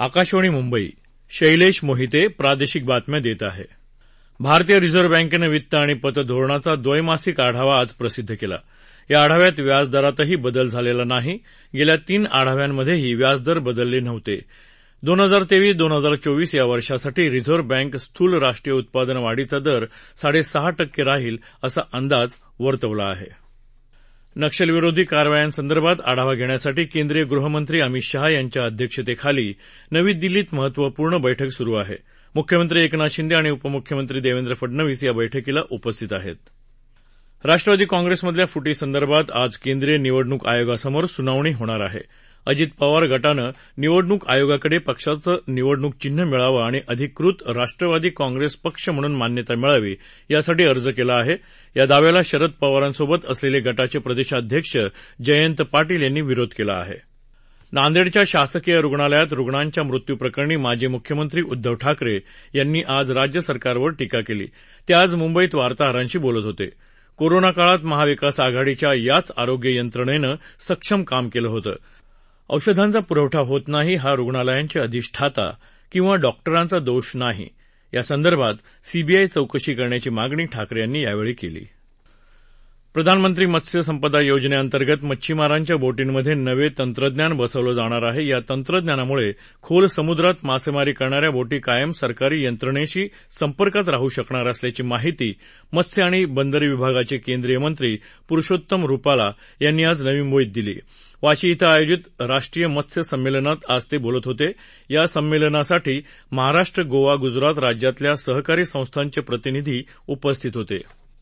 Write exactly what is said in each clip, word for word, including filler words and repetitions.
आकाशवाणी मुंबई. शैलेश मोहिते प्रादेशिक बातम्या देत आहे. भारतीय रिझर्व्ह बँकेनं वित्त आणि पतधोरणाचा द्वैमासिक आढावा आज प्रसिद्ध केला. या आढाव्यात व्याजदरातही बदल झालेला नाही. गेल्या तीन आढाव्यांमध्येही व्याजदर बदलले नव्हते. दोन हजार तेवीस दोन हजार चोवीस या वर्षासाठी रिझर्व्ह बँक स्थूल राष्ट्रीय उत्पादन वाढीचा दर साडेसहा टक्के राहील असा अंदाज वर्तवला आहे. नक्षलविरोधी कारवायांसंदर्भात आढावा घेण्यासाठी केंद्रीय गृहमंत्री अमित शहा यांच्या अध्यक्षतेखाली नवी दिल्लीत महत्वपूर्ण बैठक सुरू आहे. मुख्यमंत्री एकनाथ शिंदे आणि उपमुख्यमंत्री देवेंद्र फडणवीस या बैठकीला उपस्थित आहेत. राष्ट्रवादी काँग्रेसमधल्या फुटीसंदर्भात आज केंद्रीय निवडणूक आयोगासमोर सुनावणी होणार आहे. अजित पवार गटानं निवडणूक आयोगाकडे पक्षाचं निवडणूक चिन्ह मिळावं आणि अधिकृत राष्ट्रवादी काँग्रेस पक्ष म्हणून मान्यता मिळावी यासाठी अर्ज केला आहे. या दाव्याला शरद पवारांसोबत असलेले गटाचे प्रदेशाध्यक्ष जयंत पाटील यांनी विरोध केला आहे. नांदेडच्या शासकीय रुग्णालयात रुग्णांच्या मृत्यूप्रकरणी माजी मुख्यमंत्री उद्धव ठाकरे यांनी आज राज्य सरकारवर टीका केली. ते आज मुंबईत वार्ताहरांशी बोलत होते. कोरोना काळात महाविकास आघाडीच्या याच आरोग्य यंत्रणेनं सक्षम काम केलं होतं. औषधांचा पुरवठा होत नाही हा रुग्णालयांचे अधिष्ठाता किंवा डॉक्टरांचा दोष नाही. यासंदर्भात सीबीआय चौकशी करण्याची मागणी ठाकरे यांनी यावेळी केली. प्रधानमंत्री मत्स्य संपदा योजनेअंतर्गत मच्छीमारांच्या बोटींमध्ये नवे तंत्रज्ञान बसवलं जाणार आहे. या तंत्रज्ञानामुळे खोल समुद्रात मासेमारी करणाऱ्या बोटी कायम सरकारी यंत्रणेशी संपर्कात राहू शकणार असल्याची माहिती मत्स्य आणि बंदरे विभागाचे केंद्रीय मंत्री पुरुषोत्तम रुपाला यांनी आज नवी मुंबईत दिली. वाशी इथं आयोजित राष्ट्रीय मत्स्य संमेलनात आज ते बोलत होते. या संमेलनासाठी महाराष्ट्र, गोवा, गुजरात राज्यातल्या सहकारी संस्थांचे प्रतिनिधी उपस्थित होते.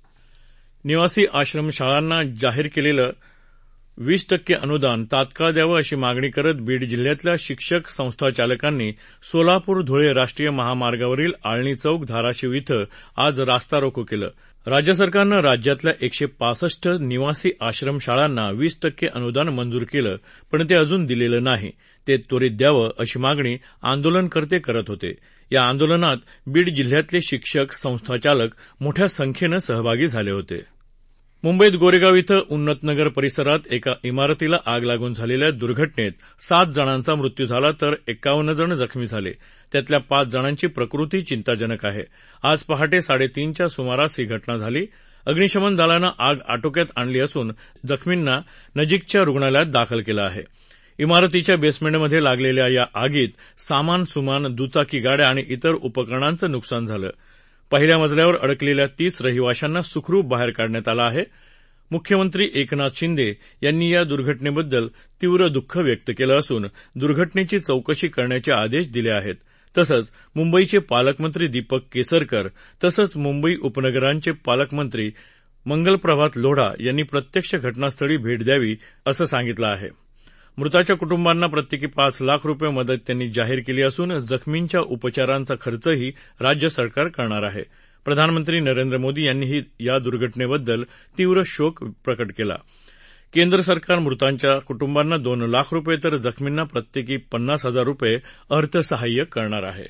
निवासी आश्रमशाळांना जाहीर केलेलं वीस टक्के अनुदान तात्काळ द्यावं अशी मागणी करत बीड जिल्ह्यातल्या शिक्षक संस्थाचालकांनी सोलापूर धुळे राष्ट्रीय महामार्गावरील आळणी चौक, धाराशिव इथं आज रास्ता रोको केलं. राज्य सरकारनं राज्यातल्या एकशे पासष्ट निवासी आश्रमशाळांना वीस टक्के अनुदान मंजूर केलं, पण ते अजून दिलेलं नाही. ते त्वरित द्यावं अशी मागणी आंदोलनकर्ते करत होते. या आंदोलनात बीड जिल्ह्यातले शिक्षक संस्थाचालक मोठ्या संख्येनं सहभागी झाले होते. मुंबईत गोरेगाव इथं उन्नतनगर परिसरात एका इमारतीला आग लागून झालेल्या दुर्घटनेत सात जणांचा मृत्यू झाला तर एक्कावन्न जण जखमी झाले. त्यातल्या पाच जणांची प्रकृती चिंताजनक आहे. आज पहाटे साडेतीनच्या सुमारास ही घटना झाली. अग्निशमन दलानं आग आटोक्यात आणली असून जखमींना नजीकच्या रुग्णालयात दाखल केलं आहे. इमारतीच्या बेसमेंटमध्ये लागलेल्या या आगीत सामान सुमान, दुचाकी गाड्या आणि इतर उपकरणांचं नुकसान झालं. पहिल्या मजल्यावर अडकलेल्या तीस रहिवाशांना सुखरूप बाहेर काढण्यात आलं आहे. मुख्यमंत्री एकनाथ शिंदे यांनी या दुर्घटनेबद्दल तीव्र दुःख व्यक्त केलं असून दुर्घटनेची चौकशी करण्याचे आदेश दिले आहेत. तसंच मुंबईचे पालकमंत्री दीपक केसरकर तसंच मुंबई उपनगरांचे पालकमंत्री मंगलप्रभात लोढा यांनी प्रत्यक्ष घटनास्थळी भेट द्यावी असं सांगितलं आहे. मृताच्या कुटुंबांना प्रत्येकी पाच लाख रुपये मदत त्यांनी जाहीर केली असून जखमींच्या उपचारांचा खर्चही राज्य सरकार करणार आहे. प्रधानमंत्री नरेंद्र मोदी यांनीही या दुर्घटनेबद्दल तीव्र शोक प्रकट केला. केंद्र सरकार मृतांच्या कुटुंबांना दोन लाख रुपये तर जखमींना प्रत्येकी पन्नास हजार रुपये अर्थसहाय्य करणार आहे.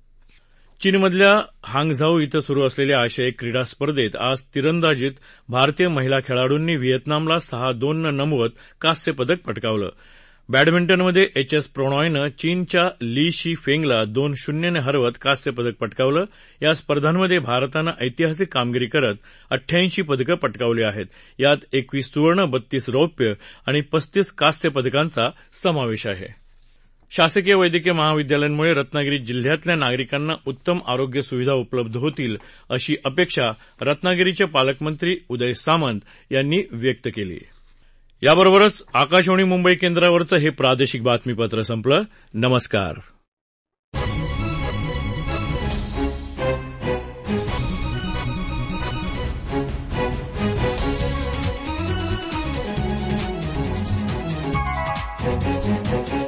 चीनमधल्या हांगझाऊ इथं सुरू असलेल्या आशियाई क्रीडा स्पर्धेत आज तिरंदाजीत भारतीय महिला खेळाडूंनी व्हिएतनामला सहा दोननं नमवत कांस्य पदक पटकावलं. बॅडमिंटनमध्ये एच एस प्रणॉयनं चीनच्या ली शी फेंगला दोन शून्यनं हरवत कांस्य पदक पटकावलं. या स्पर्धांमध्ये भारतानं ऐतिहासिक कामगिरी करत अठ्ठ्याऐंशी पदकं पटकावली आहेत. यात एकवीस सुवर्ण, बत्तीस रौप्य आणि पस्तीस कांस्य पदकांचा समावेश आहे. शासकीय वैद्यकीय महाविद्यालयांमुळे रत्नागिरी जिल्ह्यातल्या नागरिकांना उत्तम आरोग्य सुविधा उपलब्ध होतील अशी अपेक्षा रत्नागिरीचे पालकमंत्री उदय सामंत यांनी व्यक्त केली. याबरोबरच आकाशवाणी मुंबई केंद्रावरचं हे प्रादेशिक बातमीपत्र संपलं. नमस्कार. Thank you.